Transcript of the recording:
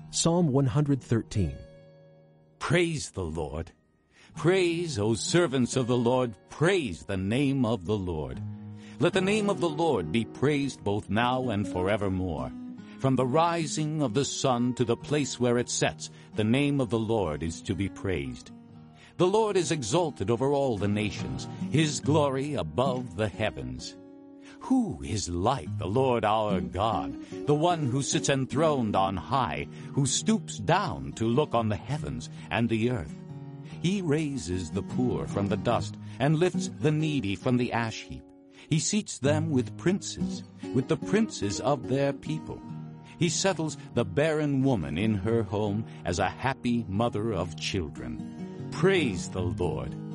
Psalm 113. Praise the Lord. Praise, O servants of the Lord, praise the name of the Lord. Let the name of the Lord be praised both now and forevermore. From the rising of the sun to the place where it sets, the name of the Lord is to be praised. The Lord is exalted over all the nations, his glory above the heavens. Who is like the Lord our God, the one who sits enthroned on high, who stoops down to look on the heavens and the earth? He raises the poor from the dust and lifts the needy from the ash heap. He seats them with the princes of their people. He settles the barren woman in her home as a happy mother of children. Praise the Lord.